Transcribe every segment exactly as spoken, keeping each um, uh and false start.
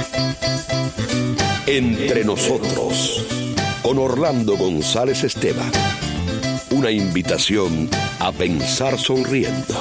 Entre nosotros, con Orlando González Esteban. Una invitación a pensar sonriendo.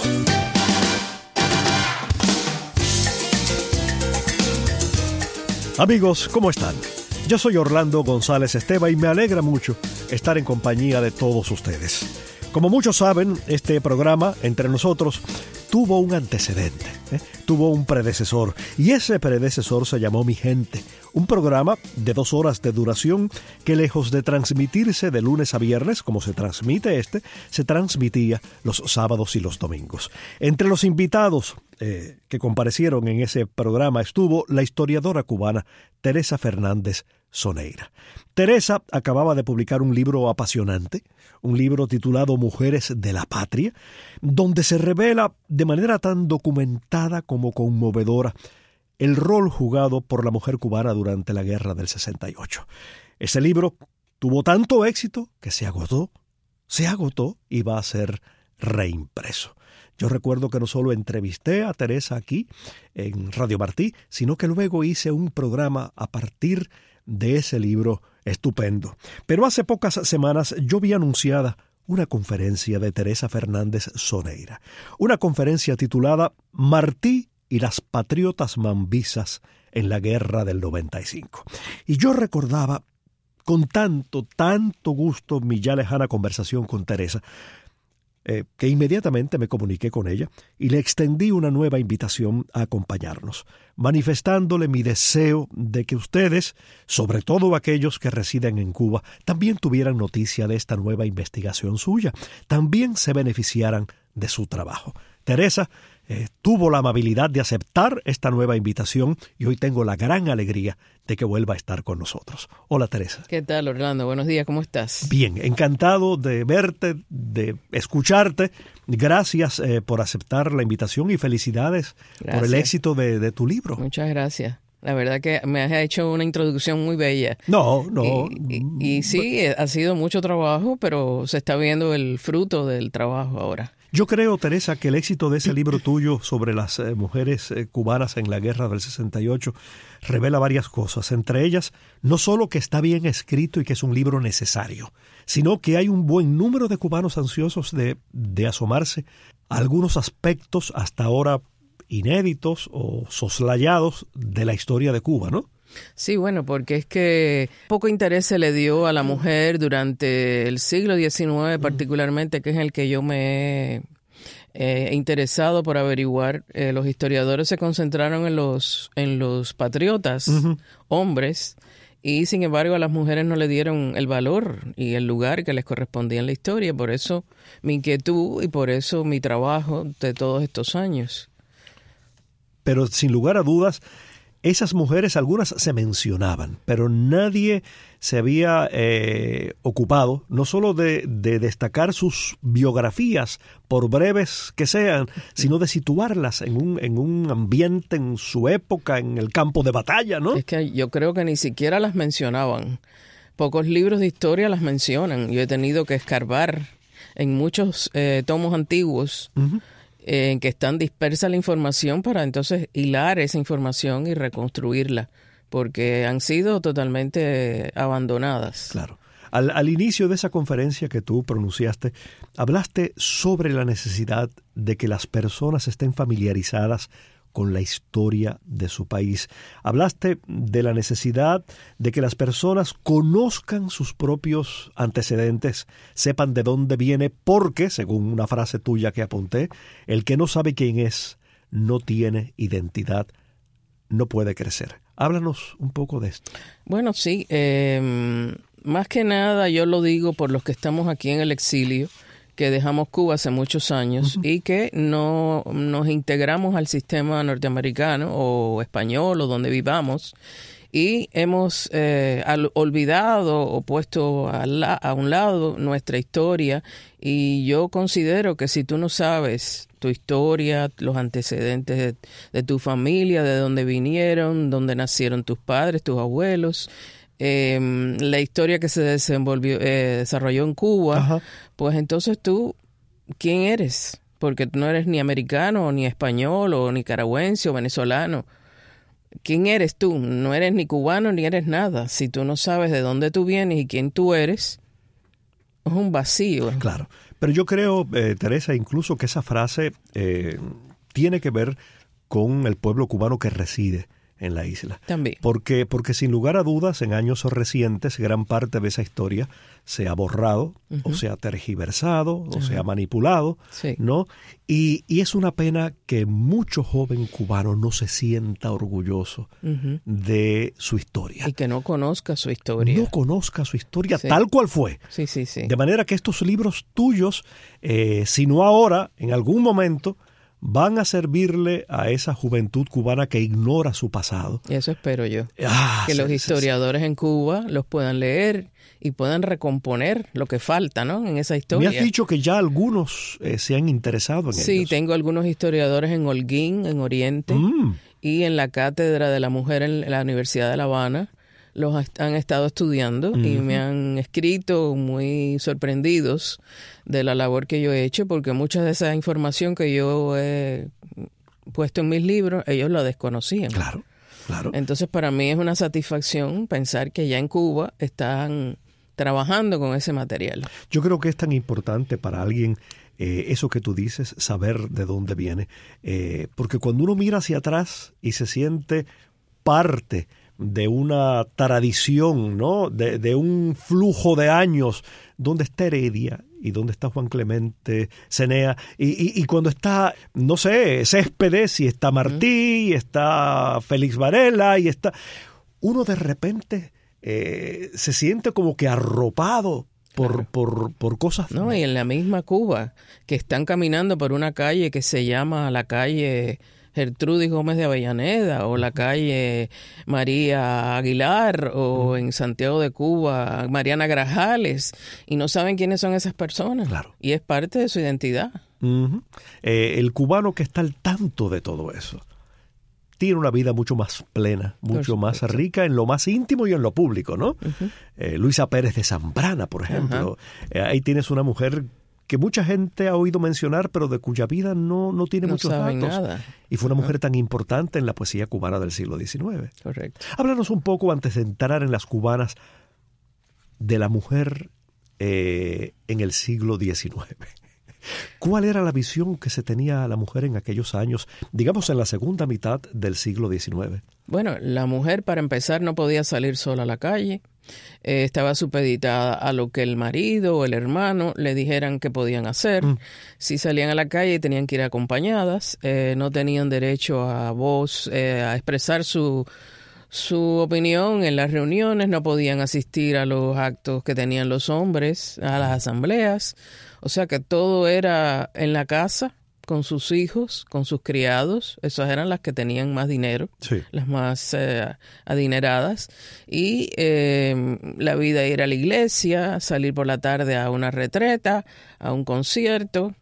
Amigos, ¿cómo están? Yo soy Orlando González Esteban y me alegra mucho estar en compañía de todos ustedes. Como muchos saben, este programa, Entre Nosotros, tuvo un antecedente, ¿eh? tuvo un predecesor, y ese predecesor se llamó Mi Gente, un programa de dos horas de duración que, lejos de transmitirse de lunes a viernes, como se transmite este, se transmitía los sábados y los domingos. Entre los invitados eh, que comparecieron en ese programa estuvo la historiadora cubana Teresa Fernández Soneira. Teresa acababa de publicar un libro apasionante, un libro titulado Mujeres de la Patria, donde se revela de manera tan documentada como conmovedora el rol jugado por la mujer cubana durante la Guerra del sesenta y ocho. Ese libro tuvo tanto éxito que se agotó, se agotó y va a ser reimpreso. Yo recuerdo que no solo entrevisté a Teresa aquí en Radio Martí, sino que luego hice un programa a partir de ese libro estupendo. Pero hace pocas semanas yo vi anunciada una conferencia de Teresa Fernández Soneira, una conferencia titulada Martí y las patriotas mambisas en la guerra del noventa y cinco. Y yo recordaba con tanto, tanto gusto mi ya lejana conversación con Teresa, Eh, que inmediatamente me comuniqué con ella y le extendí una nueva invitación a acompañarnos, manifestándole mi deseo de que ustedes, sobre todo aquellos que residen en Cuba, también tuvieran noticia de esta nueva investigación suya, también se beneficiaran de su trabajo. Teresa eh, tuvo la amabilidad de aceptar esta nueva invitación y hoy tengo la gran alegría de que vuelva a estar con nosotros. Hola, Teresa. ¿Qué tal, Orlando? Buenos días, ¿cómo estás? Bien, encantado de verte, de escucharte. Gracias eh, por aceptar la invitación y felicidades gracias. por el éxito de, de tu libro. Muchas gracias. La verdad que me has hecho una introducción muy bella. No, no. Y, y, y sí, ha sido mucho trabajo, pero se está viendo el fruto del trabajo ahora. Yo creo, Teresa, que el éxito de ese libro tuyo sobre las eh, mujeres eh, cubanas en la guerra del sesenta y ocho revela varias cosas. Entre ellas, no solo que está bien escrito y que es un libro necesario, sino que hay un buen número de cubanos ansiosos de, de asomarse a algunos aspectos hasta ahora inéditos o soslayados de la historia de Cuba, ¿no? Sí, bueno, porque es que poco interés se le dio a la mujer durante el siglo diecinueve, particularmente, que es el que yo me he eh, interesado por averiguar. Eh, los historiadores se concentraron en los, en los patriotas, uh-huh. hombres, y sin embargo a las mujeres no le dieron el valor y el lugar que les correspondía en la historia. Por eso mi inquietud y por eso mi trabajo de todos estos años. Pero sin lugar a dudas, esas mujeres, algunas se mencionaban, pero nadie se había eh, ocupado no solo de, de destacar sus biografías, por breves que sean, sino de situarlas en un, en un ambiente, en su época, en el campo de batalla, ¿no? Es que yo creo que ni siquiera las mencionaban. Pocos libros de historia las mencionan. Yo he tenido que escarbar en muchos eh, tomos antiguos, uh-huh. en que están dispersa la información para entonces hilar esa información y reconstruirla, porque han sido totalmente abandonadas. Claro. Al, al inicio de esa conferencia que tú pronunciaste, hablaste sobre la necesidad de que las personas estén familiarizadas con la historia de su país. Hablaste de la necesidad de que las personas conozcan sus propios antecedentes, sepan de dónde viene, porque, según una frase tuya que apunté, el que no sabe quién es, no tiene identidad, no puede crecer. Háblanos un poco de esto. Bueno, sí, eh, más que nada yo lo digo por los que estamos aquí en el exilio, que dejamos Cuba hace muchos años uh-huh. y que no nos integramos al sistema norteamericano o español o donde vivamos y hemos eh, al, olvidado o puesto a, la, a un lado nuestra historia. Y yo considero que si tú no sabes tu historia, los antecedentes de, de tu familia, de dónde vinieron, dónde nacieron tus padres, tus abuelos, Eh, la historia que se desenvolvió, eh, desarrolló en Cuba, Ajá. pues entonces tú, ¿quién eres? Porque no eres ni americano, ni español, o nicaragüense, o venezolano. ¿quién eres tú? No eres ni cubano ni eres nada. Si tú no sabes de dónde tú vienes y quién tú eres, es un vacío. Claro, pero yo creo, eh, Teresa, incluso que esa frase eh, tiene que ver con el pueblo cubano que reside en la isla. También. Porque, porque sin lugar a dudas, en años recientes, gran parte de esa historia se ha borrado, uh-huh. o se ha tergiversado, uh-huh. o se ha manipulado, sí. ¿no? Y, y es una pena que mucho joven cubano no se sienta orgulloso uh-huh. de su historia. Y que no conozca su historia. No conozca su historia sí. tal cual fue. Sí, sí, sí. De manera que estos libros tuyos, eh, si no ahora, en algún momento, van a servirle a esa juventud cubana que ignora su pasado. Y eso espero yo. Ah, que sí, los sí, historiadores sí. en Cuba los puedan leer y puedan recomponer lo que falta, ¿no? En esa historia. Me has dicho que ya algunos eh, se han interesado en sí, ellos. Sí, tengo algunos historiadores en Holguín, en Oriente, mm. y en la Cátedra de la Mujer en la Universidad de La Habana. Los han estado estudiando uh-huh. y me han escrito muy sorprendidos de la labor que yo he hecho, porque mucha de esa información que yo he puesto en mis libros, ellos la desconocían. Claro, claro. Entonces, para mí es una satisfacción pensar que ya en Cuba están trabajando con ese material. Yo creo que es tan importante para alguien eh, eso que tú dices, saber de dónde viene. Eh, porque cuando uno mira hacia atrás y se siente parte de una tradición, ¿no? De, de un flujo de años, donde está Heredia y donde está Juan Clemente Cenea, y, y, y cuando está, no sé, Céspedes, y está Martí, y está Félix Varela, y está... Uno de repente eh, se siente como que arropado por, claro. por, por cosas... No, y en la misma Cuba, que están caminando por una calle que se llama la calle Gertrudis Gómez de Avellaneda, o la calle María Aguilar, o en Santiago de Cuba Mariana Grajales, y no saben quiénes son esas personas. Claro. Y es parte de su identidad. Uh-huh. Eh, el cubano que está al tanto de todo eso tiene una vida mucho más plena, mucho más rica en lo más íntimo y en lo público, ¿no? Uh-huh. Eh, Luisa Pérez de Zambrana, por ejemplo. Uh-huh. Eh, ahí tienes una mujer que mucha gente ha oído mencionar, pero de cuya vida no, no tiene no muchos datos. Nada. Y fue una Uh-huh. mujer tan importante en la poesía cubana del siglo diecinueve. Correcto. Háblanos un poco, antes de entrar en las cubanas, de la mujer eh, en el siglo diecinueve. ¿Cuál era la visión que se tenía a la mujer en aquellos años, digamos en la segunda mitad del siglo diecinueve? Bueno, la mujer, para empezar, no podía salir sola a la calle. Eh, estaba supeditada a lo que el marido o el hermano le dijeran que podían hacer. Mm. Si salían a la calle tenían que ir acompañadas. Eh, no tenían derecho a voz, eh, a expresar su... su opinión en las reuniones, no podían asistir a los actos que tenían los hombres, a las asambleas. O sea que todo era en la casa, con sus hijos, con sus criados. Esas eran las que tenían más dinero, sí. las más eh, adineradas. Y eh, la vida ir a la iglesia, salir por la tarde a una retreta, a un concierto,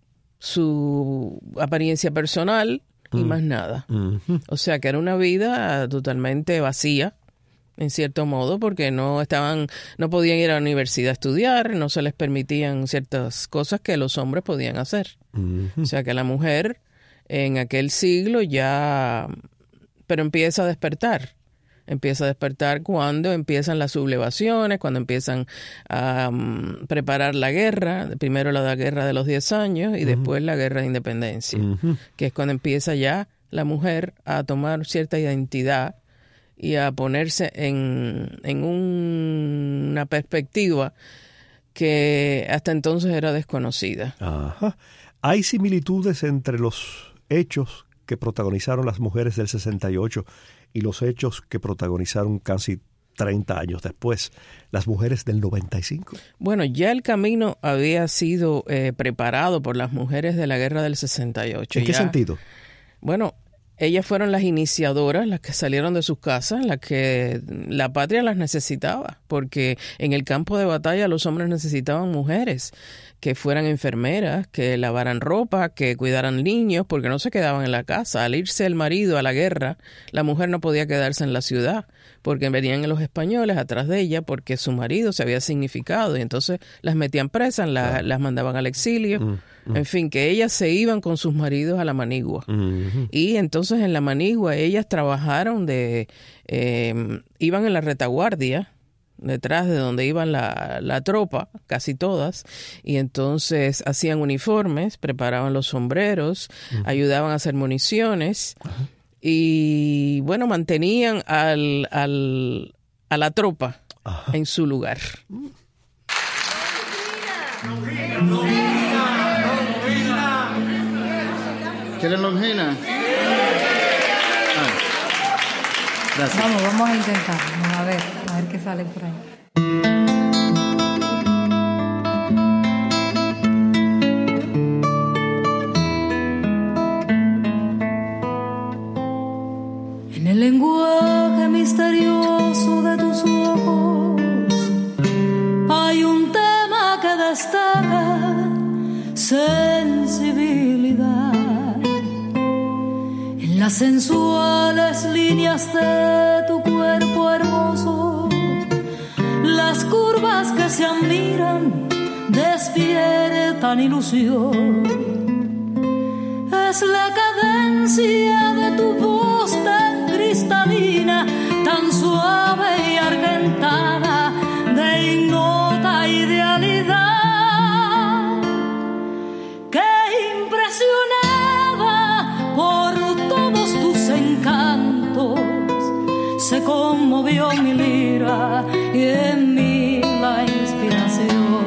su apariencia personal y mm. más nada. Mm-hmm. O sea que era una vida totalmente vacía, en cierto modo, porque no estaban, no podían ir a la universidad a estudiar, no se les permitían ciertas cosas que los hombres podían hacer. Mm-hmm. O sea que la mujer en aquel siglo ya, pero empieza a despertar. Empieza a despertar cuando empiezan las sublevaciones, cuando empiezan a um, preparar la guerra, primero la guerra de los diez años y uh-huh. después la guerra de independencia, uh-huh. que es cuando empieza ya la mujer a tomar cierta identidad y a ponerse en, en un, una perspectiva que hasta entonces era desconocida. Ajá. Hay similitudes entre los hechos que protagonizaron las mujeres del sesenta y ocho y los hechos que protagonizaron casi treinta años después, las mujeres del noventa y cinco. Bueno, ya el camino había sido eh, preparado por las mujeres de la guerra del sesenta y ocho. ¿En qué ya, sentido? Bueno, ellas fueron las iniciadoras, las que salieron de sus casas, las que la patria las necesitaba, porque en el campo de batalla los hombres necesitaban mujeres que fueran enfermeras, que lavaran ropa, que cuidaran niños, porque no se quedaban en la casa. Al irse el marido a la guerra, la mujer no podía quedarse en la ciudad, porque venían los españoles atrás de ella, porque su marido se había significado, y entonces las metían presas, la, ah. las mandaban al exilio. Mm, mm. En fin, que ellas se iban con sus maridos a la manigua. Mm-hmm. Y entonces en la manigua ellas trabajaron de... Eh, iban en la retaguardia, detrás de donde iban la, la tropa, casi todas, y entonces hacían uniformes, preparaban los sombreros, uh-huh. ayudaban a hacer municiones, uh-huh. y bueno, mantenían al, al, a la tropa uh-huh. en su lugar. ¿Quieren Longina? Gracias. Vamos, vamos a intentar. Vamos a ver, a ver qué sale por ahí. En el lenguaje misterioso de tus ojos hay un tema que destaca sensibilidad. Las sensuales líneas de tu cuerpo hermoso, las curvas que se admiran, despiertan ilusión. Es la cadencia de tu voz tan cristalina, tan suave y argentada, de ignota idealidad, que impresionaba por se conmovió mi lira y en mí la inspiración.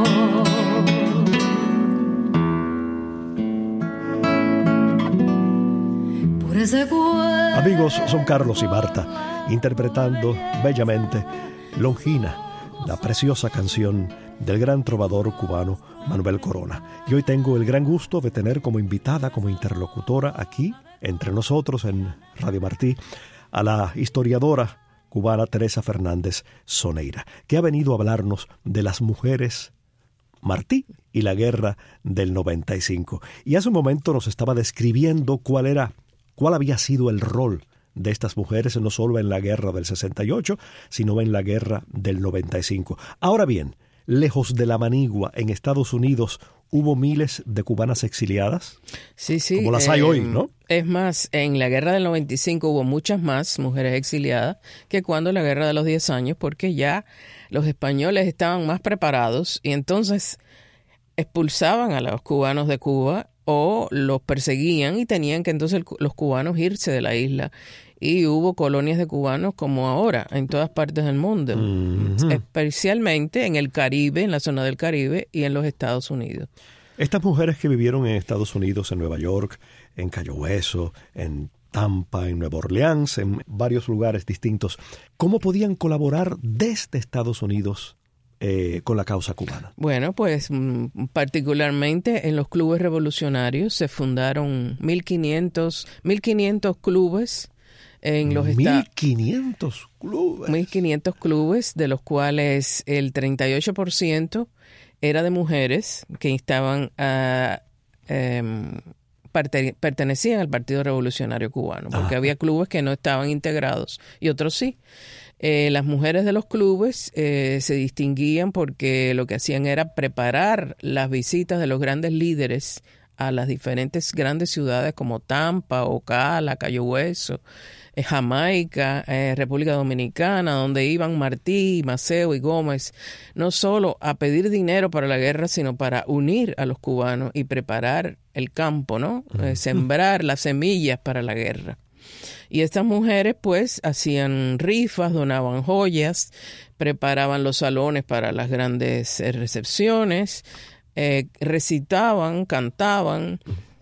Por ese cuerpo. Amigos, son Carlos y Marta interpretando bellamente Longina, la preciosa canción del gran trovador cubano Manuel Corona. Y hoy tengo el gran gusto de tener como invitada, como interlocutora aquí entre nosotros en Radio Martí, a la historiadora cubana Teresa Fernández Soneira, que ha venido a hablarnos de las mujeres Martí y la guerra del noventa y cinco. Y hace un momento nos estaba describiendo cuál era, cuál había sido el rol de estas mujeres, no solo en la guerra del sesenta y ocho, sino en la guerra del noventa y cinco. Ahora bien, lejos de la manigua, en Estados Unidos, ¿hubo miles de cubanas exiliadas? Sí, sí. Como las hay eh, hoy, ¿no? Es más, en la guerra del noventa y cinco hubo muchas más mujeres exiliadas que cuando la guerra de los diez años, porque ya los españoles estaban más preparados y entonces expulsaban a los cubanos de Cuba o los perseguían y tenían que entonces los cubanos irse de la isla. Y hubo colonias de cubanos como ahora en todas partes del mundo, mm-hmm. especialmente en el Caribe, en la zona del Caribe y en los Estados Unidos. Estas mujeres que vivieron en Estados Unidos, en Nueva York, en Cayo Hueso, en Tampa, en Nueva Orleans, en varios lugares distintos, ¿cómo podían colaborar desde Estados Unidos eh, con la causa cubana? Bueno, pues particularmente en los clubes revolucionarios se fundaron mil quinientos clubes. En los mil quinientos clubes. mil quinientos clubes, de los cuales el treinta y ocho por ciento era de mujeres que estaban a, eh, parte, pertenecían al Partido Revolucionario Cubano, porque ah. había clubes que no estaban integrados y otros sí. Eh, las mujeres de los clubes eh, se distinguían porque lo que hacían era preparar las visitas de los grandes líderes a las diferentes grandes ciudades como Tampa, Ocala, Cayo Hueso, eh, Jamaica, eh, República Dominicana, donde iban Martí, Maceo y Gómez, no solo a pedir dinero para la guerra, sino para unir a los cubanos y preparar el campo, ¿no? Eh, sembrar las semillas para la guerra. Y estas mujeres pues hacían rifas, donaban joyas, preparaban los salones para las grandes eh, recepciones, Eh, recitaban, cantaban,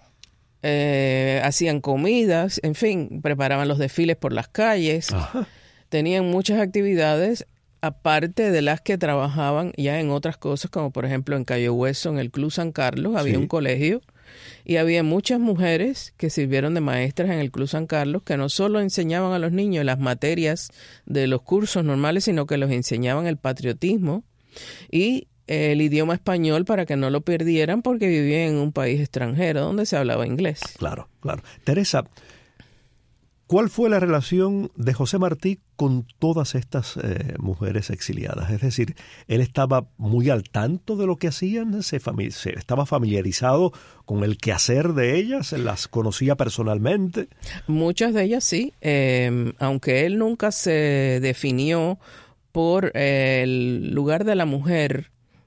eh, hacían comidas, en fin, preparaban los desfiles por las calles. Ajá. Tenían muchas actividades, aparte de las que trabajaban ya en otras cosas, como por ejemplo en Cayo Hueso, en el Club San Carlos, había sí. un colegio, y había muchas mujeres que sirvieron de maestras en el Club San Carlos, que no solo enseñaban a los niños las materias de los cursos normales, sino que los enseñaban el patriotismo y el idioma español para que no lo perdieran porque vivían en un país extranjero donde se hablaba inglés. Claro, claro. Teresa, ¿cuál fue la relación de José Martí con todas estas eh, mujeres exiliadas? Es decir, ¿él estaba muy al tanto de lo que hacían? ¿Se, fami- se estaba familiarizado con el quehacer de ellas? ¿Las conocía personalmente? Muchas de ellas sí, eh, aunque él nunca se definió por eh, el lugar de la mujer,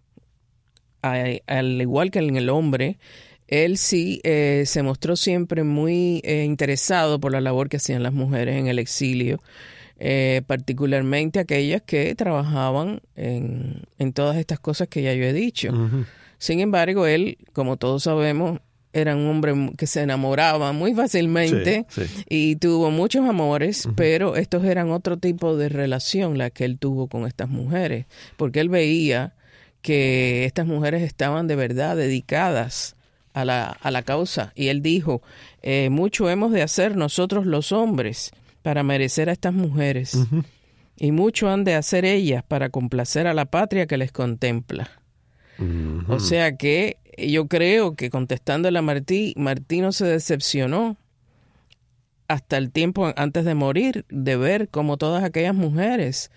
a, al igual que en el hombre. Él sí eh, se mostró siempre muy eh, interesado por la labor que hacían las mujeres en el exilio, eh, particularmente aquellas que trabajaban en, en todas estas cosas que ya yo he dicho. Uh-huh. Sin embargo, él, como todos sabemos, era un hombre que se enamoraba muy fácilmente sí, sí. y tuvo muchos amores, uh-huh. pero estos eran otro tipo de relación la que él tuvo con estas mujeres, porque él veía que estas mujeres estaban de verdad dedicadas a la, a la causa. Y él dijo, eh, mucho hemos de hacer nosotros los hombres para merecer a estas mujeres. Uh-huh. Y mucho han de hacer ellas para complacer a la patria que les contempla. Uh-huh. O sea que yo creo que contestándole a Martí, Martí no se decepcionó hasta el tiempo antes de morir de ver cómo todas aquellas mujeres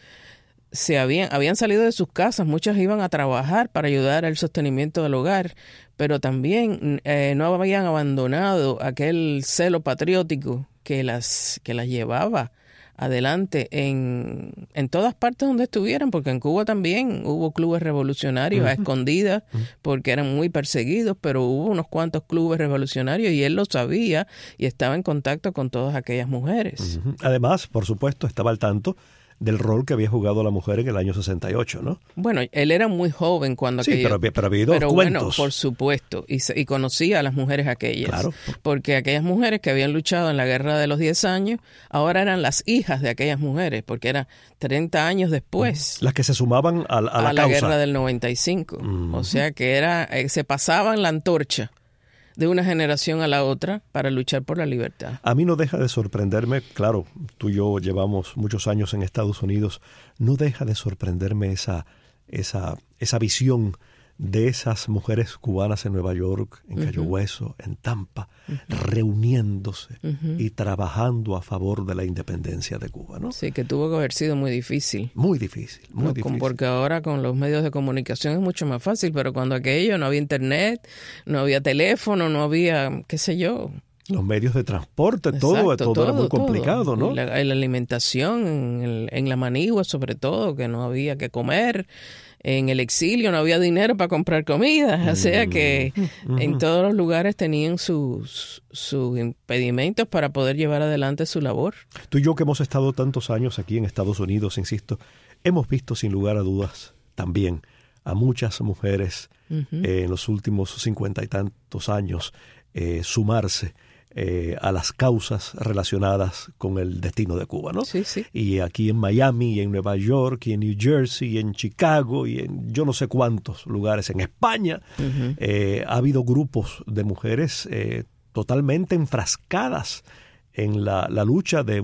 se habían, habían salido de sus casas, muchas iban a trabajar para ayudar al sostenimiento del hogar, pero también eh, no habían abandonado aquel celo patriótico que las, que las llevaba adelante en, en todas partes donde estuvieran, porque en Cuba también hubo clubes revolucionarios uh-huh. a escondidas, uh-huh. porque eran muy perseguidos, pero hubo unos cuantos clubes revolucionarios y él lo sabía y estaba en contacto con todas aquellas mujeres. Uh-huh. Además, por supuesto, estaba al tanto del rol que había jugado la mujer en el año sesenta y ocho, ¿no? Bueno, él era muy joven cuando sí, aquello... pero, pero había ido pero cuentos. Bueno, por supuesto, y, y conocía a las mujeres aquellas. Claro. Porque aquellas mujeres que habían luchado en la guerra de los diez años, ahora eran las hijas de aquellas mujeres, porque era treinta años después. Las que se sumaban a, a la, a la causa. Guerra del noventa y cinco. Mm. O sea que era eh, se pasaban la antorcha de una generación a la otra para luchar por la libertad. A mí no deja de sorprenderme, claro, tú y yo llevamos muchos años en Estados Unidos, no deja de sorprenderme esa, esa, esa visión de esas mujeres cubanas en Nueva York, en Cayo uh-huh. Hueso, en Tampa, uh-huh. reuniéndose uh-huh. y trabajando a favor de la independencia de Cuba, ¿no? Sí, que tuvo que haber sido muy difícil. Muy difícil, muy no, difícil. Porque ahora con los medios de comunicación es mucho más fácil, pero cuando aquello no había internet, no había teléfono, no había, qué sé yo... Los medios de transporte, Exacto, todo, todo, todo era muy complicado, todo. ¿No? Y la, y la alimentación, en, el, en la manigua sobre todo, que no había que comer. En el exilio no había dinero para comprar comida, o sea que mm. en todos los lugares tenían sus, sus impedimentos para poder llevar adelante su labor. Tú y yo que hemos estado tantos años aquí en Estados Unidos, insisto, hemos visto sin lugar a dudas también a muchas mujeres uh-huh. eh, en los últimos cincuenta y tantos años eh, sumarse Eh, a las causas relacionadas con el destino de Cuba, ¿no? Sí, sí. Y aquí en Miami, y en Nueva York, y en New Jersey, y en Chicago, y en yo no sé cuántos lugares, en España, uh-huh. eh, ha habido grupos de mujeres eh, totalmente enfrascadas en la, la lucha de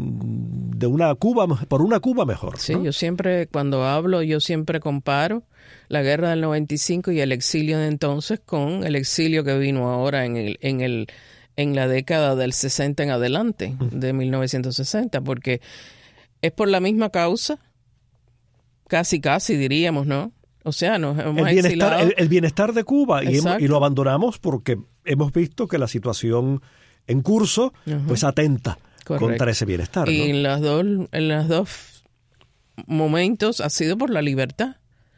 un, de una Cuba, por una Cuba mejor, ¿no? Sí, yo siempre, cuando hablo, yo siempre comparo la guerra del noventa y cinco y el exilio de entonces con el exilio que vino ahora en el, en el en la década del sesenta en adelante, de mil novecientos sesenta, porque es por la misma causa, casi casi diríamos, ¿no? O sea, nos hemos el bienestar, exilado. El, el bienestar de Cuba, y, hemos, y lo abandonamos porque hemos visto que la situación en curso, uh-huh. pues atenta Correcto. Contra ese bienestar, ¿no? Y en los dos, en los dos momentos ha sido por la libertad.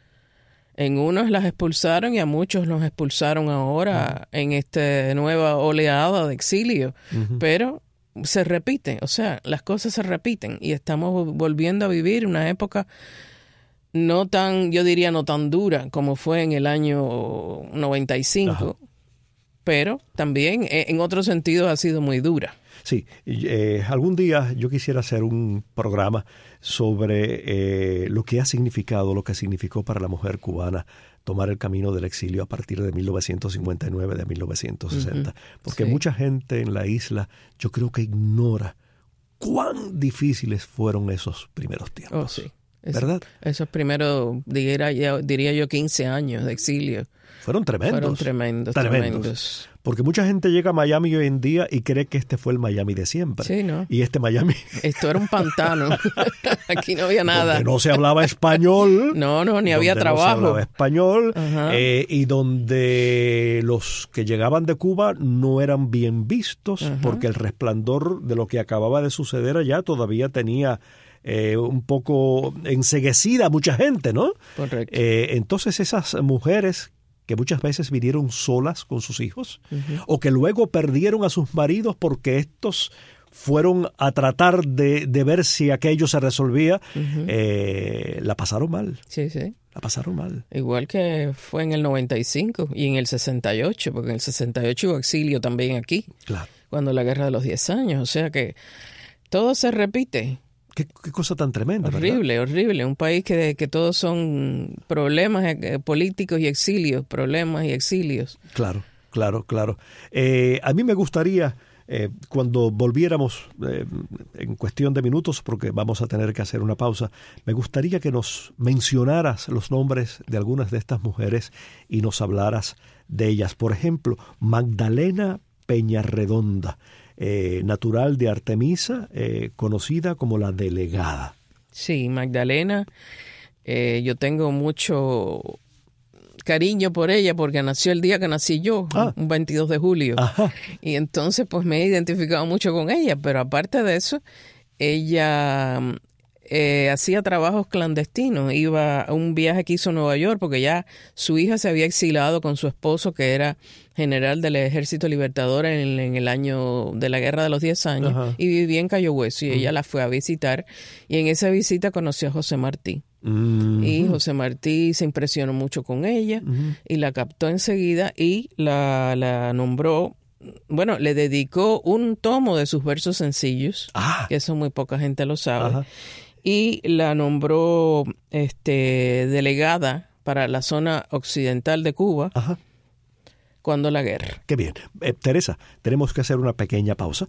En unos las expulsaron y a muchos los expulsaron ahora uh-huh. en esta nueva oleada de exilio. Uh-huh. Pero se repite, o sea, las cosas se repiten y estamos volviendo a vivir una época no tan, yo diría no tan dura como fue en el año noventa y cinco, uh-huh. pero también en otro sentido ha sido muy dura. Sí, eh, algún día yo quisiera hacer un programa sobre eh, lo que ha significado, lo que significó para la mujer cubana tomar el camino del exilio a partir de mil novecientos cincuenta y nueve, de mil novecientos sesenta. Uh-huh. Porque sí. mucha gente en la isla yo creo que ignora cuán difíciles fueron esos primeros tiempos. Oh, sí. ¿verdad? Eso, esos primeros, diría yo, diría yo, quince años de exilio. Fueron tremendos. Fueron tremendos, tremendos. tremendos. Porque mucha gente llega a Miami hoy en día y cree que este fue el Miami de siempre. Sí, ¿no? Y este Miami... Esto era un pantano. Aquí no había nada. Donde no se hablaba español. No, no, ni había trabajo. No se hablaba español. Eh, y donde los que llegaban de Cuba no eran bien vistos, Ajá. porque el resplandor de lo que acababa de suceder allá todavía tenía... Eh, un poco enceguecida a mucha gente, ¿no? Correcto. Eh, entonces esas mujeres que muchas veces vinieron solas con sus hijos, uh-huh. o que luego perdieron a sus maridos porque estos fueron a tratar de, de ver si aquello se resolvía, uh-huh. eh, la pasaron mal. Sí, sí. La pasaron mal. Igual que fue en el noventa y cinco y en el sesenta y ocho, porque en el sesenta y ocho hubo exilio también aquí. Claro. Cuando la guerra de los diez años, o sea que todo se repite. Qué, qué cosa tan tremenda, horrible, ¿verdad? horrible. Un país que, que todos son problemas eh, políticos y exilios, problemas y exilios. Claro, claro, claro. Eh, a mí me gustaría, eh, cuando volviéramos eh, en cuestión de minutos, porque vamos a tener que hacer una pausa, me gustaría que nos mencionaras los nombres de algunas de estas mujeres y nos hablaras de ellas. Por ejemplo, Magdalena Peñarredonda. Eh, natural de Artemisa, eh, conocida como la delegada. Sí, Magdalena, eh, yo tengo mucho cariño por ella porque nació el día que nací yo, ah. un veintidós de julio. Ajá. Y entonces pues me he identificado mucho con ella, pero aparte de eso, ella eh, hacía trabajos clandestinos, iba a un viaje que hizo a Nueva York porque ya su hija se había exilado con su esposo que era general del Ejército Libertador en, en el año de la Guerra de los diez años, Ajá. y vivía en Cayo Hueso, y uh-huh. ella la fue a visitar, y en esa visita conoció a José Martí. Uh-huh. Y José Martí se impresionó mucho con ella, uh-huh. y la captó enseguida, y la, la nombró, bueno, le dedicó un tomo de sus versos sencillos, ah. que eso muy poca gente lo sabe, Ajá. y la nombró este, delegada para la zona occidental de Cuba, Ajá. cuando la guerra. Qué bien. Eh, Teresa, tenemos que hacer una pequeña pausa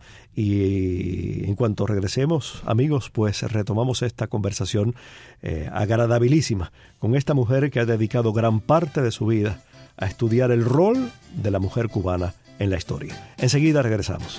y en cuanto regresemos, amigos, pues retomamos esta conversación eh, agradabilísima con esta mujer que ha dedicado gran parte de su vida a estudiar el rol de la mujer cubana en la historia. Enseguida regresamos.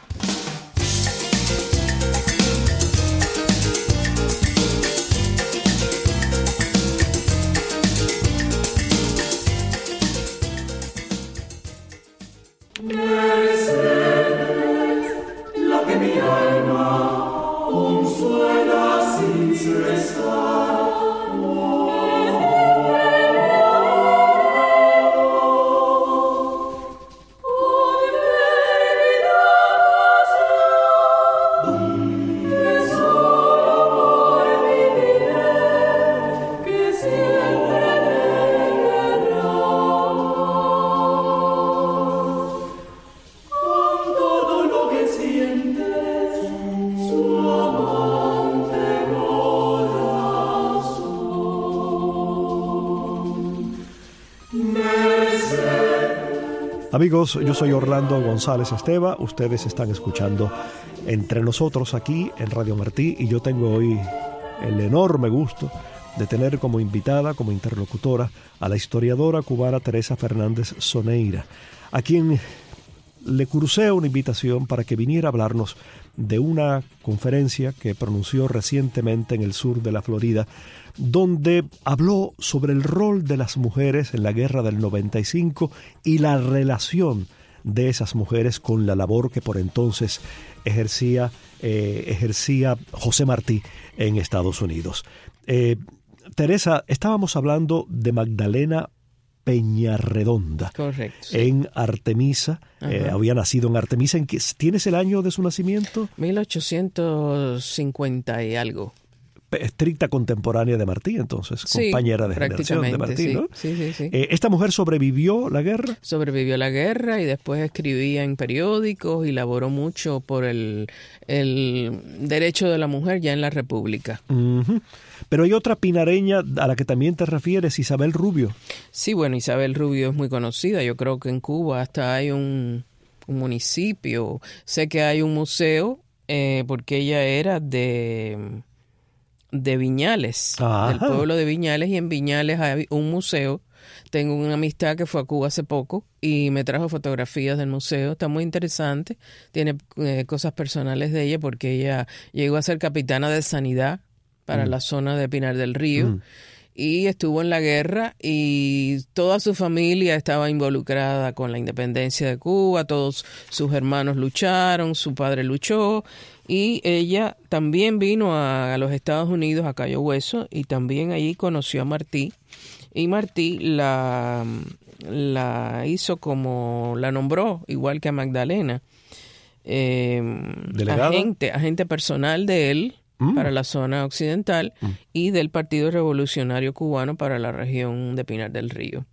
Amigos, yo soy Orlando González Esteva, ustedes están escuchando Entre Nosotros aquí en Radio Martí y yo tengo hoy el enorme gusto de tener como invitada, como interlocutora, a la historiadora cubana Teresa Fernández Soneira, a quien le crucé una invitación para que viniera a hablarnos de una conferencia que pronunció recientemente en el sur de la Florida, donde habló sobre el rol de las mujeres en la guerra del noventa y cinco y la relación de esas mujeres con la labor que por entonces ejercía, eh, ejercía José Martí en Estados Unidos. Eh, Teresa, estábamos hablando de Magdalena Peñarredonda. Correcto. Sí. En Artemisa. Eh, había nacido en Artemisa. ¿En qué, ¿Tienes el año de su nacimiento? mil ochocientos cincuenta y algo. Estricta contemporánea de Martí, entonces, sí, compañera de generación de Martí, sí, ¿no? Sí, sí, sí. Eh, ¿Esta mujer sobrevivió la guerra? Sobrevivió la guerra y después escribía en periódicos y laboró mucho por el, el derecho de la mujer ya en la República. Uh-huh. Pero hay otra pinareña a la que también te refieres, Isabel Rubio. Sí, bueno, Isabel Rubio es muy conocida. Yo creo que en Cuba hasta hay un, un municipio. Sé que hay un museo eh, porque ella era de... de Viñales, Ajá. del pueblo de Viñales, y en Viñales hay un museo. Tengo una amistad que fue a Cuba hace poco y me trajo fotografías del museo. Está muy interesante. Tiene eh, cosas personales de ella porque ella llegó a ser capitana de sanidad para mm. la zona de Pinar del Río. Mm. Y estuvo en la guerra y toda su familia estaba involucrada con la independencia de Cuba, todos sus hermanos lucharon, su padre luchó y ella también vino a, a los Estados Unidos, a Cayo Hueso, y también allí conoció a Martí. Y Martí la, la hizo como, la nombró, igual que a Magdalena, eh, agente, agente personal de él, para la zona occidental mm. y del Partido Revolucionario Cubano para la región de Pinar del Río.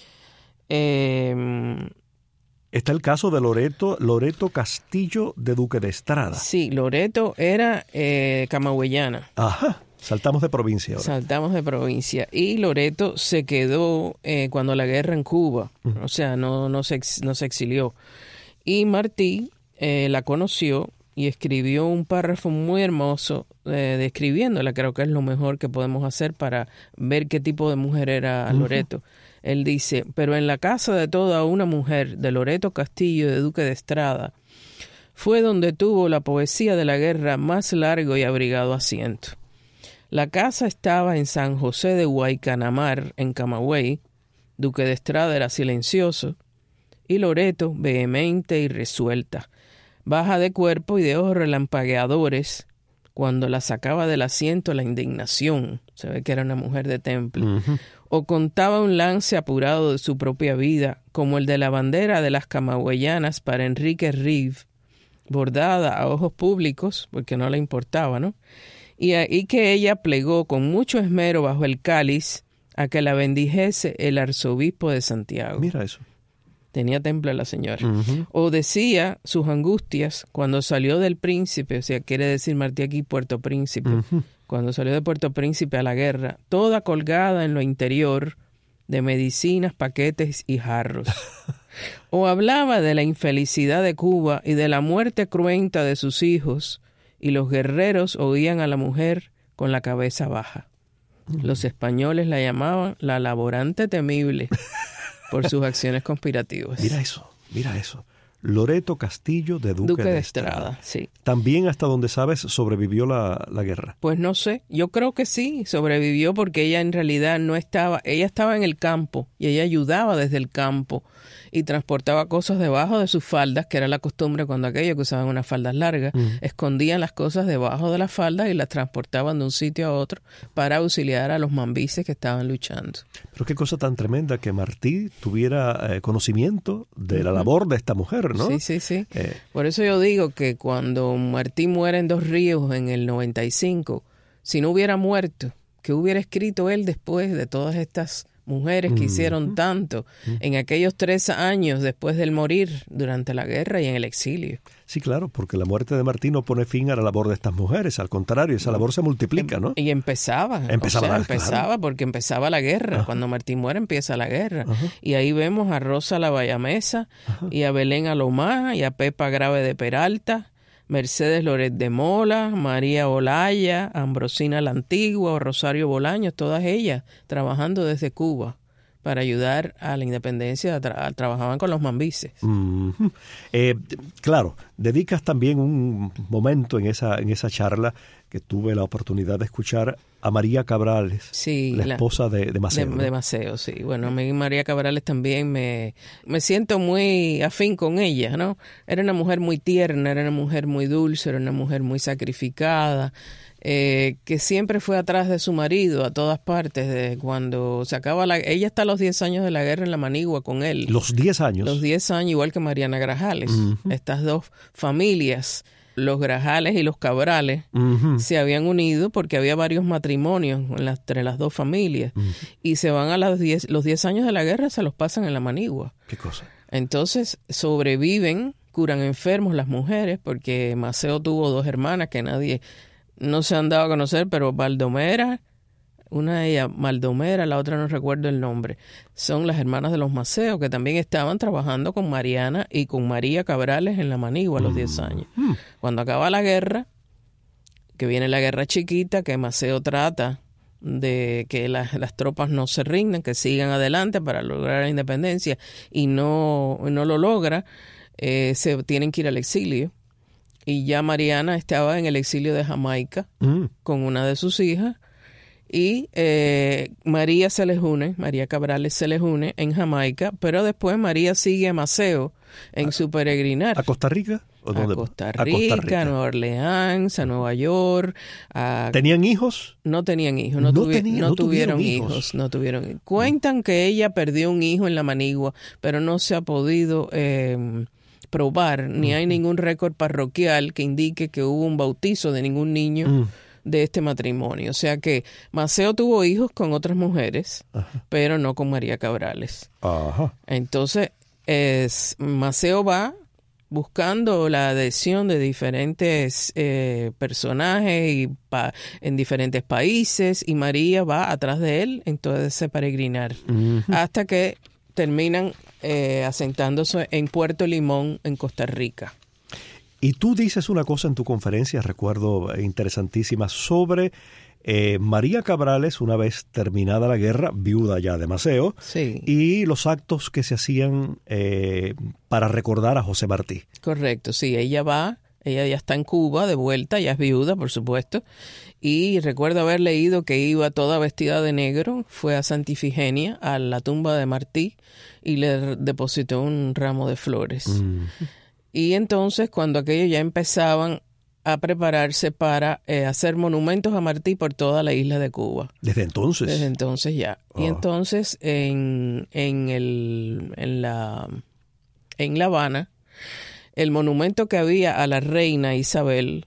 Eh, Está el caso de Loreto, Loreto Castillo de Duque de Estrada. Sí, Loreto era eh, camagüeyana. Ajá, saltamos de provincia ahora. Saltamos de provincia. Y Loreto se quedó eh, cuando la guerra en Cuba, mm. o sea, no, no, se, no se exilió. Y Martí eh, la conoció y escribió un párrafo muy hermoso eh, describiéndola. Creo que es lo mejor que podemos hacer para ver qué tipo de mujer era Loreto. Uh-huh. Él dice, pero en la casa de toda una mujer, de Loreto Castillo de Duque de Estrada, fue donde tuvo la poesía de la guerra más largo y abrigado asiento. La casa estaba en San José de Guaycanamar, en Camagüey. Duque de Estrada era silencioso y Loreto vehemente y resuelta, baja de cuerpo y de ojos relampagueadores. Cuando la sacaba del asiento la indignación, se ve que era una mujer de temple, uh-huh. o contaba un lance apurado de su propia vida, como el de la bandera de las camagüeyanas para Enrique Rive, bordada a ojos públicos, porque no le importaba, ¿no? Y, y que ella plegó con mucho esmero bajo el cáliz a que la bendijese el arzobispo de Santiago. Mira eso. Tenía temple la señora. Uh-huh. O decía sus angustias cuando salió del Príncipe, o sea, quiere decir Martí aquí Puerto Príncipe, uh-huh. cuando salió de Puerto Príncipe a la guerra, toda colgada en lo interior de medicinas, paquetes y jarros. O hablaba de la infelicidad de Cuba y de la muerte cruenta de sus hijos, y los guerreros oían a la mujer con la cabeza baja. Uh-huh. Los españoles la llamaban la laborante temible. Por sus acciones conspirativas. Mira eso, mira eso. Loreto Castillo de Duque, Duque de, de Estrada, Estrada. Sí. También, hasta donde sabes, sobrevivió la, la guerra. Pues no sé, yo creo que sí, sobrevivió porque ella en realidad no estaba, ella estaba en el campo y ella ayudaba desde el campo y transportaba cosas debajo de sus faldas, que era la costumbre cuando aquellos que usaban unas faldas largas, uh-huh. escondían las cosas debajo de las faldas y las transportaban de un sitio a otro para auxiliar a los mambises que estaban luchando. Pero qué cosa tan tremenda que Martí tuviera eh, conocimiento de uh-huh. la labor de esta mujer, ¿no? Sí, sí, sí. Eh. Por eso yo digo que cuando Martí muere en Dos Ríos en el noventa y cinco, si no hubiera muerto, ¿qué hubiera escrito él después de todas estas mujeres que hicieron tanto en aquellos tres años después del morir durante la guerra y en el exilio? Sí, claro, porque la muerte de Martí no pone fin a la labor de estas mujeres, al contrario, esa labor se multiplica, ¿no? Y empezaba, empezaba, o sea, empezaba claro. porque empezaba la guerra. Ajá. Cuando Martí muere empieza la guerra. Ajá. Y ahí vemos a Rosa la Bayamesa y a Belén Alomá y a Pepa Grave de Peralta, Mercedes Loret de Mola, María Olaya, Ambrosina la Antigua o Rosario Bolaños, todas ellas trabajando desde Cuba para ayudar a la independencia, tra- trabajaban con los mambises. Mm-hmm. Eh, claro, dedicas también un momento en esa, en esa charla que tuve la oportunidad de escuchar a María Cabrales, sí, la esposa la, de, de Maceo. De, ¿no? de Maceo, sí. Bueno, a mí María Cabrales también me, me siento muy afín con ella, ¿no? Era una mujer muy tierna, era una mujer muy dulce, era una mujer muy sacrificada, eh, que siempre fue atrás de su marido a todas partes, de cuando se acaba la... Ella está a los diez años de la guerra en la Manigua con él. ¿Los diez años? Los diez años, igual que Mariana Grajales. Uh-huh. Estas dos familias, los Grajales y los Cabrales, uh-huh. se habían unido porque había varios matrimonios entre las dos familias. Uh-huh. Y se van a las diez, los diez años de la guerra, se los pasan en la Manigua. ¿Qué cosa? Entonces sobreviven, curan enfermos las mujeres, porque Maceo tuvo dos hermanas que nadie... no se han dado a conocer, pero Baldomera, una de ellas, Maldomera, la otra no recuerdo el nombre, son las hermanas de los Maceo, que también estaban trabajando con Mariana y con María Cabrales en la Manigua a los diez años. Mm. Cuando acaba la guerra, que viene la guerra chiquita, que Maceo trata de que las, las tropas no se rindan, que sigan adelante para lograr la independencia, y no, no lo logra, eh, se tienen que ir al exilio. Y ya Mariana estaba en el exilio de Jamaica mm. con una de sus hijas, y eh, María se les une, María Cabrales se les une en Jamaica, pero después María sigue a Maceo en a, su peregrinar. ¿A Costa Rica? ¿O dónde? A Costa Rica, a Costa Rica, a Nueva Orleans, a Nueva York. A... ¿Tenían hijos? No tenían hijos, no, no, tuvi- tenía, no, no tuvieron, tuvieron hijos. hijos. No tuvieron. Cuentan mm. que ella perdió un hijo en la manigua, pero no se ha podido eh, probar, ni mm. hay ningún récord parroquial que indique que hubo un bautizo de ningún niño mm. de este matrimonio. O sea que Maceo tuvo hijos con otras mujeres, Ajá. pero no con María Cabrales. Ajá. Entonces, es, Maceo va buscando la adhesión de diferentes eh, personajes y pa- en diferentes países, y María va atrás de él en todo ese peregrinar, uh-huh. hasta que terminan eh, asentándose en Puerto Limón, en Costa Rica. Y tú dices una cosa en tu conferencia, recuerdo, interesantísima, sobre eh, María Cabrales, una vez terminada la guerra, viuda ya de Maceo, sí. y los actos que se hacían eh, para recordar a José Martí. Correcto, sí, ella va, ella ya está en Cuba de vuelta, ya es viuda, por supuesto, y recuerdo haber leído que iba toda vestida de negro, fue a Santa Ifigenia, a la tumba de Martí, y le depositó un ramo de flores. Mm. Y entonces, cuando aquellos ya empezaban a prepararse para eh, hacer monumentos a Martí por toda la isla de Cuba. ¿Desde entonces? Desde entonces ya. Oh. Y entonces, en, en, el, en, la, en La Habana, el monumento que había a la reina Isabel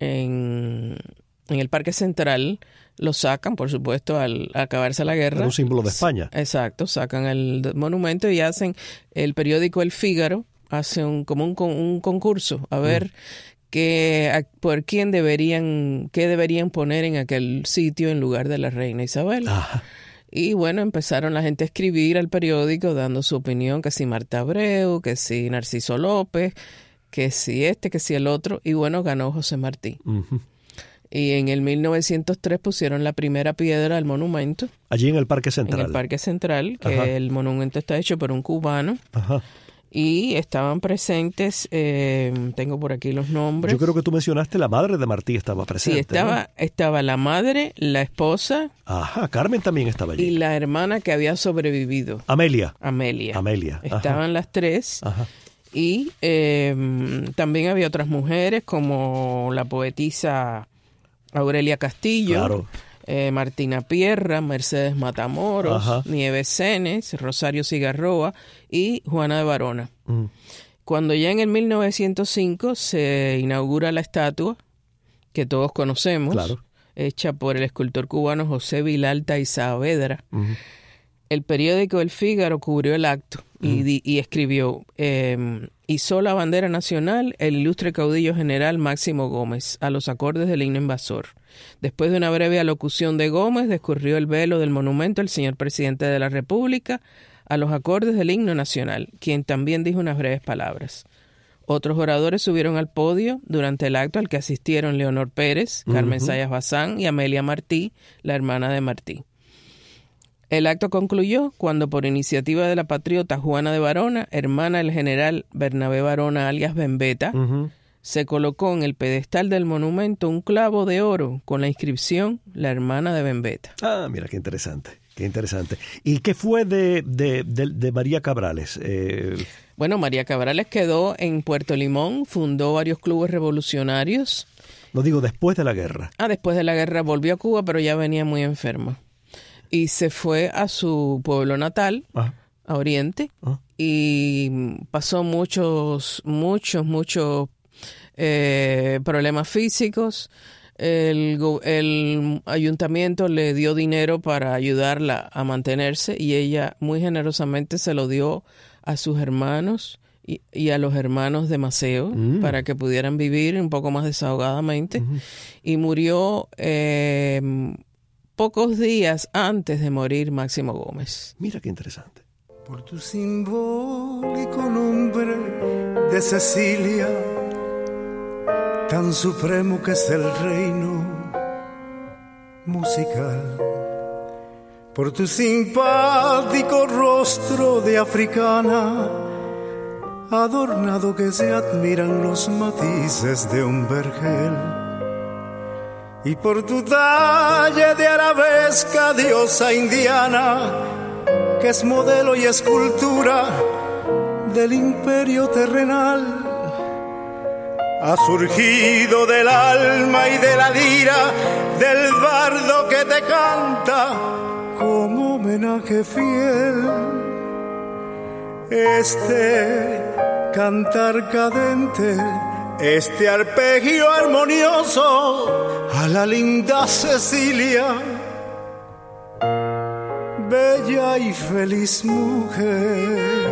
en, en el Parque Central, lo sacan, por supuesto, al acabarse la guerra. Era un símbolo de España. Exacto, sacan el monumento y hacen el periódico El Fígaro, hace un como un, un concurso a ver mm. que a, por quién deberían qué deberían poner en aquel sitio en lugar de la reina Isabel. Ajá. Y bueno, empezaron la gente a escribir al periódico dando su opinión, que si Marta Abreu, que si Narciso López, que si este, que si el otro, y bueno, ganó José Martí. Uh-huh. Y en el mil novecientos tres pusieron la primera piedra al monumento. Allí en el Parque Central. En el Parque Central, que Ajá. el monumento está hecho por un cubano. Ajá. Y estaban presentes, eh, tengo por aquí los nombres. Yo creo que tú mencionaste la madre de Martí estaba presente. Sí, estaba, ¿no? estaba la madre, la esposa. Ajá, Carmen también estaba allí. Y la hermana que había sobrevivido. Amelia. Amelia. Amelia. Estaban Ajá. las tres. Ajá. Y eh, también había otras mujeres como la poetisa Aurelia Castillo. Claro. Eh, Martina Pierra, Mercedes Matamoros, Ajá. Nieves Cenes, Rosario Cigarroa y Juana de Varona. Mm. Cuando ya en el mil novecientos cinco se inaugura la estatua que todos conocemos, claro. hecha por el escultor cubano José Vilalta y Saavedra, uh-huh. el periódico El Fígaro cubrió el acto uh-huh. y, y escribió, eh, izó la bandera nacional el ilustre caudillo general Máximo Gómez a los acordes del himno invasor. Después de una breve alocución de Gómez, descurrió el velo del monumento el señor presidente de la República a los acordes del himno nacional, quien también dijo unas breves palabras. Otros oradores subieron al podio durante el acto al que asistieron Leonor Pérez, Carmen uh-huh. Sayas Bazán y Amelia Martí, la hermana de Martí. El acto concluyó cuando, por iniciativa de la patriota Juana de Varona, hermana del general Bernabé Varona alias Bembeta, uh-huh. se colocó en el pedestal del monumento un clavo de oro con la inscripción La hermana de Bembeta. Ah, mira, qué interesante, qué interesante. ¿Y qué fue de, de, de, de María Cabrales? Eh... Bueno, María Cabrales quedó en Puerto Limón, fundó varios clubes revolucionarios. Lo digo, después de la guerra. Ah, después de la guerra volvió a Cuba, pero ya venía muy enferma. Y se fue a su pueblo natal, ah. a Oriente, ah. y pasó muchos, muchos, muchos eh, problemas físicos. El, el ayuntamiento le dio dinero para ayudarla a mantenerse y ella muy generosamente se lo dio a sus hermanos y, y a los hermanos de Maceo mm. para que pudieran vivir un poco más desahogadamente. Mm. Y murió eh, pocos días antes de morir Máximo Gómez. Mira qué interesante. Por tu simbólico nombre de Cecilia, tan supremo que es el reino musical. Por tu simpático rostro de africana, adornado que se admiran los matices de un vergel, y por tu talle de arabesca diosa indiana, que es modelo y escultura del imperio terrenal. Ha surgido del alma y de la lira del bardo que te canta como homenaje fiel. Este cantar cadente, este arpegio armonioso a la linda Cecilia, bella y feliz mujer.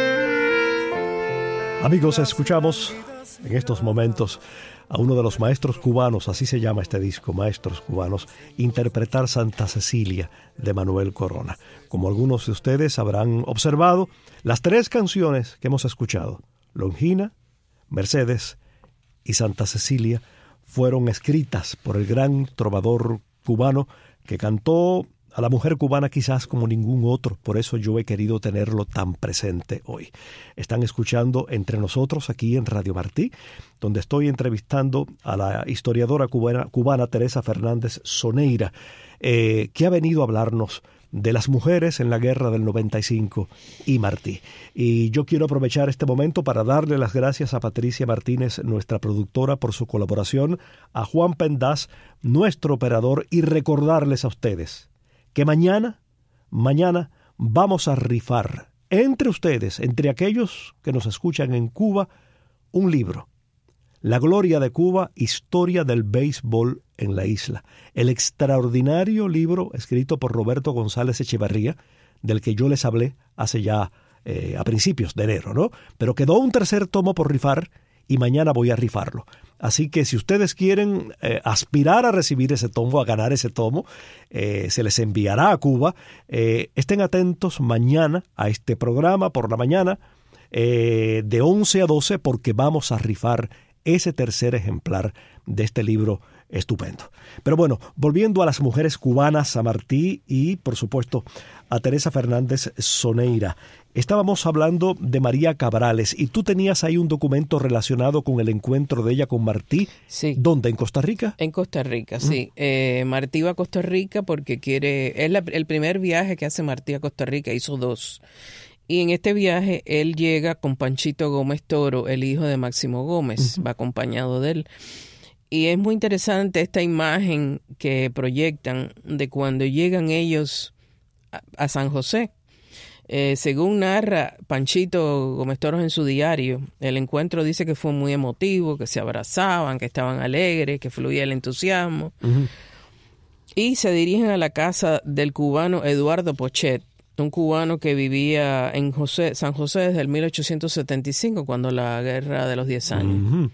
Amigos, escuchamos en estos momentos a uno de los maestros cubanos, así se llama este disco, Maestros Cubanos, interpretar Santa Cecilia de Manuel Corona. Como algunos de ustedes habrán observado, las tres canciones que hemos escuchado, Longina, Mercedes y Santa Cecilia, fueron escritas por el gran trovador cubano que cantó a la mujer cubana quizás como ningún otro. Por eso yo he querido tenerlo tan presente hoy. Están escuchando Entre Nosotros aquí en Radio Martí, donde estoy entrevistando a la historiadora cubana, cubana Teresa Fernández Soneira, eh, que ha venido a hablarnos de las mujeres en la guerra del noventa y cinco y Martí. Y yo quiero aprovechar este momento para darle las gracias a Patricia Martínez, nuestra productora, por su colaboración, a Juan Pendaz, nuestro operador, y recordarles a ustedes que mañana, mañana vamos a rifar entre ustedes, entre aquellos que nos escuchan en Cuba, un libro. La gloria de Cuba, historia del béisbol en la isla. El extraordinario libro escrito por Roberto González Echevarría, del que yo les hablé hace ya eh, a principios de enero, ¿no? Pero quedó un tercer tomo por rifar y mañana voy a rifarlo. Así que si ustedes quieren eh, aspirar a recibir ese tomo, a ganar ese tomo, eh, se les enviará a Cuba. Eh, estén atentos mañana a este programa por la mañana, eh, de once a doce, porque vamos a rifar ese tercer ejemplar de este libro estupendo. Pero bueno, volviendo a las mujeres cubanas, a Martí y, por supuesto, a Teresa Fernández Soneira. Estábamos hablando de María Cabrales y tú tenías ahí un documento relacionado con el encuentro de ella con Martí. Sí. ¿Dónde? ¿En Costa Rica? En Costa Rica, sí. Mm. Eh, Martí va a Costa Rica porque quiere... Es la, el primer viaje que hace Martí a Costa Rica, hizo dos. Y en este viaje él llega con Panchito Gómez Toro, el hijo de Máximo Gómez, uh-huh. va acompañado de él. Y es muy interesante esta imagen que proyectan de cuando llegan ellos a, a San José. Eh, según narra Panchito Gómez Toro en su diario, el encuentro dice que fue muy emotivo, que se abrazaban, que estaban alegres, que fluía el entusiasmo. Uh-huh. Y se dirigen a la casa del cubano Eduardo Pochet, un cubano que vivía en José, San José desde el mil ochocientos setenta y cinco, cuando la guerra de los diez años. Uh-huh.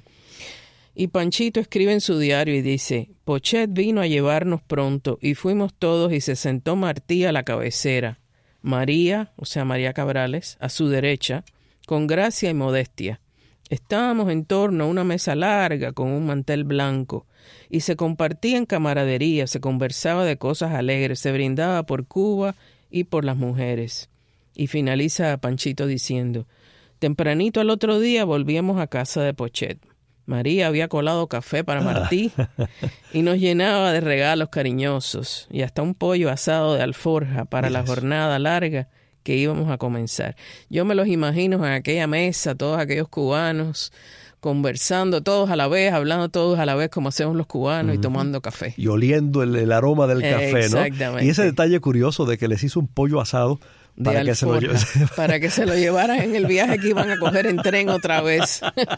Y Panchito escribe en su diario y dice: Pochet vino a llevarnos pronto y fuimos todos y se sentó Martí a la cabecera, María, o sea María Cabrales, a su derecha, con gracia y modestia. Estábamos en torno a una mesa larga con un mantel blanco y se compartía en camaradería, se conversaba de cosas alegres, se brindaba por Cuba y por las mujeres. Y finaliza Panchito diciendo: tempranito al otro día volvíamos a casa de Pochet. María había colado café para Martí y nos llenaba de regalos cariñosos y hasta un pollo asado de alforja para yes. la jornada larga que íbamos a comenzar. Yo me los imagino en aquella mesa, todos aquellos cubanos conversando todos a la vez, hablando todos a la vez como hacemos los cubanos uh-huh. y tomando café. Y oliendo el, el aroma del café, Exactamente. ¿no? Y ese detalle curioso de que les hizo un pollo asado para que, se lo lle- para que se lo llevaran en el viaje que iban a coger en tren otra vez.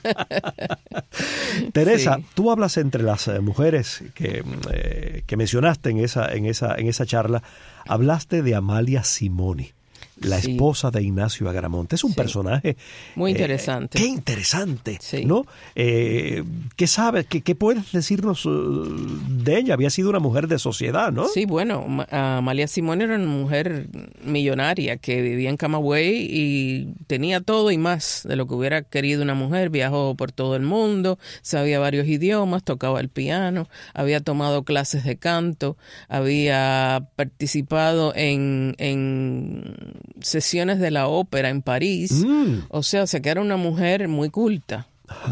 Teresa, sí. tú hablas entre las eh, mujeres que, eh, que mencionaste en esa, en, esa, en esa charla, hablaste de Amalia Simoni. la Sí. esposa de Ignacio Agramonte. Es un Sí. personaje Muy interesante. Eh, qué interesante, Sí. ¿no? Eh, ¿Qué sabes? ¿Qué, qué puedes decirnos uh, de ella? Había sido una mujer de sociedad, ¿no? Sí, bueno, Ma- Amalia Simón era una mujer millonaria que vivía en Camagüey y tenía todo y más de lo que hubiera querido una mujer. Viajó por todo el mundo, sabía varios idiomas, tocaba el piano, había tomado clases de canto, había participado en, en sesiones de la ópera en París. Mm. O sea, o sea, que era una mujer muy culta.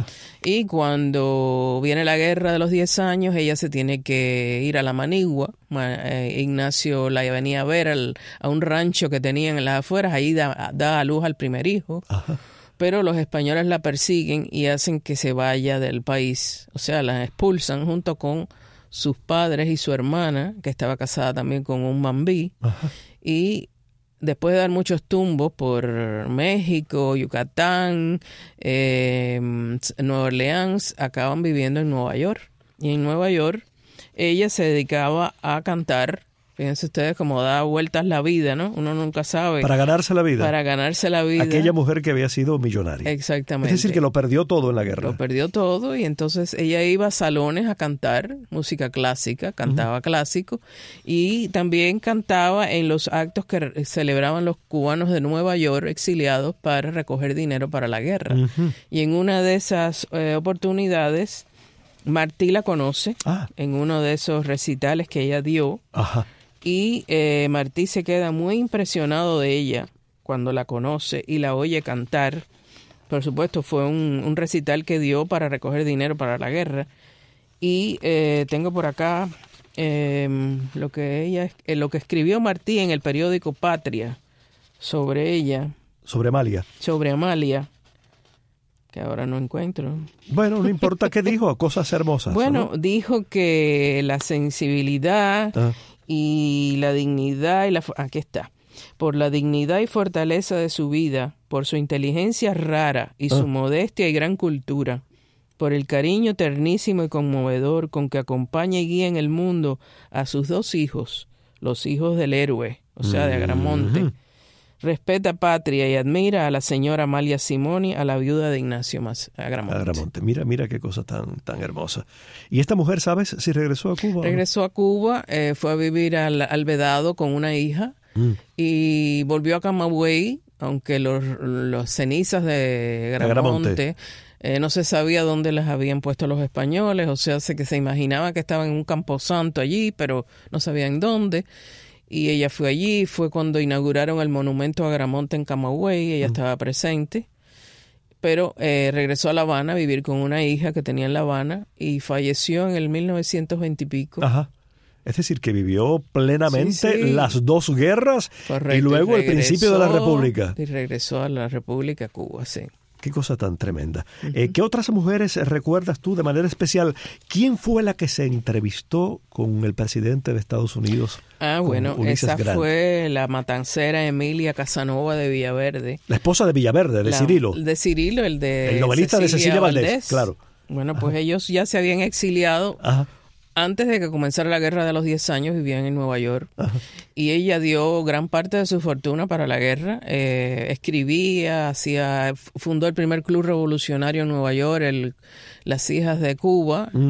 Y cuando viene la guerra de los diez años, ella se tiene que ir a la Manigua. Ma- eh, Ignacio la venía a ver al- a un rancho que tenían en las afueras. Ahí da, da a luz al primer hijo. Ajá. Pero los españoles la persiguen y hacen que se vaya del país. O sea, la expulsan junto con sus padres y su hermana, que estaba casada también con un mambí. Ajá. Y después de dar muchos tumbos por México, Yucatán, eh, Nueva Orleans, acaban viviendo en Nueva York. Y en Nueva York ella se dedicaba a cantar. Fíjense ustedes cómo da vueltas la vida, ¿no? Uno nunca sabe. Para ganarse la vida. Para ganarse la vida. Aquella mujer que había sido millonaria. Exactamente. Es decir, que lo perdió todo en la guerra. Lo perdió todo y entonces ella iba a salones a cantar música clásica, cantaba uh-huh. clásico y también cantaba en los actos que re- celebraban los cubanos de Nueva York exiliados para recoger dinero para la guerra. Uh-huh. Y en una de esas eh, oportunidades, Martí la conoce ah. en uno de esos recitales que ella dio. Ajá. Y eh, Martí se queda muy impresionado de ella cuando la conoce y la oye cantar. Por supuesto, fue un, un recital que dio para recoger dinero para la guerra. Y eh, tengo por acá eh, lo que ella, eh, lo que escribió Martí en el periódico Patria sobre ella. Sobre Amalia. Sobre Amalia, que ahora no encuentro. Bueno, no importa qué dijo, cosas hermosas. Bueno, ¿no? Dijo que la sensibilidad ah. y la dignidad y la... Aquí está. Por la dignidad y fortaleza de su vida, por su inteligencia rara y su ah. modestia y gran cultura, por el cariño ternísimo y conmovedor con que acompaña y guía en el mundo a sus dos hijos, los hijos del héroe, o sea, de Agramonte. Mm-hmm. Respeta patria y admira a la señora Amalia Simoni, a la viuda de Ignacio Agramonte. Agramonte. Mira, mira qué cosa tan, tan hermosa. ¿Y esta mujer, sabes si regresó a Cuba? Regresó a Cuba, eh, fue a vivir al, al Vedado con una hija mm. y volvió a Camagüey, aunque los, los cenizas de Agramonte, Agramonte. Eh, no se sabía dónde las habían puesto los españoles, o sea, que se imaginaba que estaban en un camposanto allí, pero no sabían dónde. Y ella fue allí, fue cuando inauguraron el monumento a Agramonte en Camagüey, ella mm. estaba presente, pero eh, regresó a La Habana a vivir con una hija que tenía en La Habana y falleció en el mil novecientos veinte y pico. Ajá. Es decir, que vivió plenamente sí, sí. las dos guerras. Correcto, y luego y regresó, el principio de la República. Y regresó a la República Cuba, sí. Qué cosa tan tremenda. Uh-huh. Eh, ¿Qué otras mujeres recuerdas tú de manera especial? ¿Quién fue la que se entrevistó con el presidente de Estados Unidos? Ah, bueno, esa Grant? Fue la matancera Emilia Casanova de Villaverde. La esposa de Villaverde, de la, Cirilo. De Cirilo, el de El novelista Cecilia de Cecilia Valdés, Valdés. Claro. Bueno, pues Ajá. ellos ya se habían exiliado. Ajá. Antes de que comenzara la guerra de los diez años, vivían en Nueva York. Ajá. Y ella dio gran parte de su fortuna para la guerra. Eh, escribía, hacía, fundó el primer club revolucionario en Nueva York, el, las Hijas de Cuba. Mm.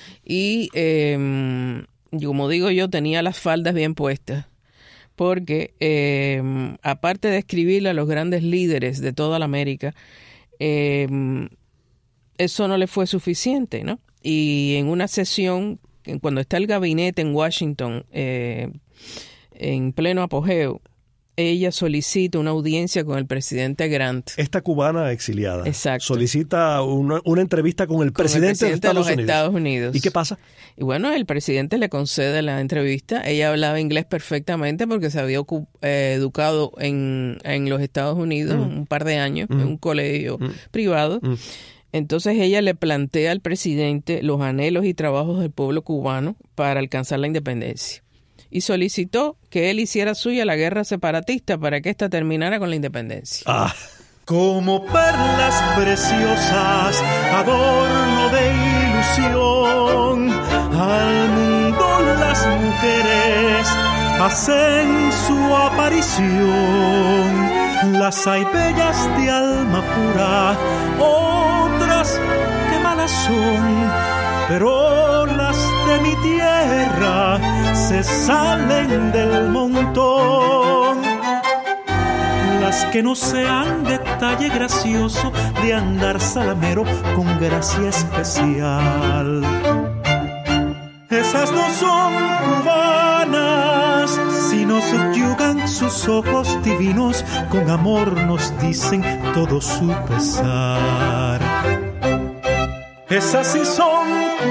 Y eh, como digo yo, tenía las faldas bien puestas. Porque eh, aparte de escribirle a los grandes líderes de toda la América, eh, eso no le fue suficiente, ¿no? Y en una sesión, cuando está el gabinete en Washington, eh, en pleno apogeo, ella solicita una audiencia con el presidente Grant. Esta cubana exiliada. Exacto. Solicita una, una entrevista con el, con presidente, el presidente de, Estados, de los Unidos. Estados Unidos. ¿Y qué pasa? Y bueno, el presidente le concede la entrevista. Ella hablaba inglés perfectamente porque se había eh, educado en, en los Estados Unidos mm. un par de años mm. en un colegio mm. privado. Mm. Entonces ella le plantea al presidente los anhelos y trabajos del pueblo cubano para alcanzar la independencia. Y solicitó que él hiciera suya la guerra separatista para que ésta terminara con la independencia. Ah. Como perlas preciosas, adorno de ilusión, al mundo las mujeres hacen su aparición. Las hay bellas de alma pura, otras que malas son, pero las de mi tierra se salen del montón. Las que no sean detalle gracioso de andar salamero con gracia especial. Esas no son cubanas, si nos subyugan sus ojos divinos, con amor nos dicen todo su pesar. Esas sí son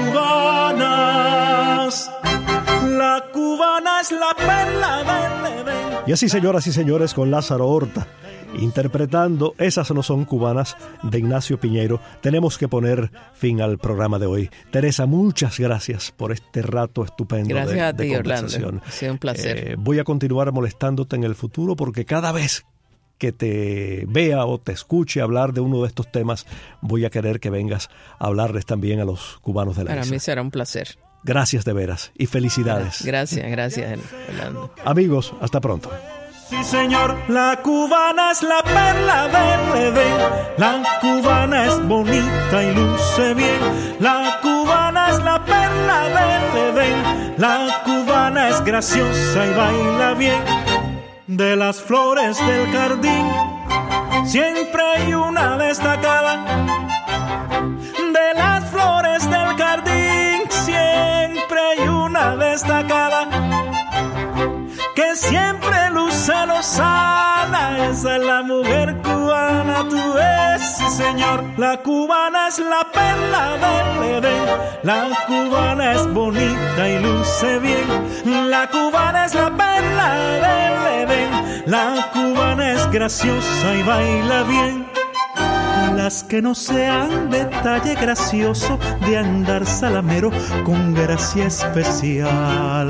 cubanas, la cubana es la perla del Edén. Y así, señoras y señores, con Lázaro Horta interpretando Esas no son cubanas de Ignacio Piñeiro, tenemos que poner fin al programa de hoy. Teresa, muchas gracias por este rato estupendo. Gracias de, a ti, de conversación. Orlando. Ha sido un placer. Eh, voy a continuar molestándote en el futuro porque cada vez que te vea o te escuche hablar de uno de estos temas, voy a querer que vengas a hablarles también a los cubanos de la Para isla. mí será un placer. Gracias de veras y felicidades. Gracias, gracias, Orlando. Amigos, hasta pronto. Sí, señor, la cubana es la perla del Edén. La cubana es bonita y luce bien. La cubana es la perla del Edén. La cubana es graciosa y baila bien. De las flores del jardín siempre hay una destacada. De las flores del jardín siempre hay una destacada, que siempre luce lozana. Esa es la mujer cubana, tú eres, sí señor. La cubana es la perla del Edén. La cubana es bonita y luce bien. La cubana es la perla del Edén. La cubana es graciosa y baila bien. Las que no sean detalle gracioso de andar salamero con gracia especial.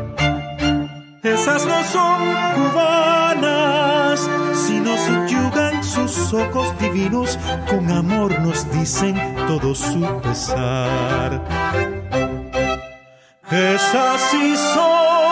Esas no son cubanas, si nos subyugan sus ojos divinos, con amor nos dicen todo su pesar. Esas sí son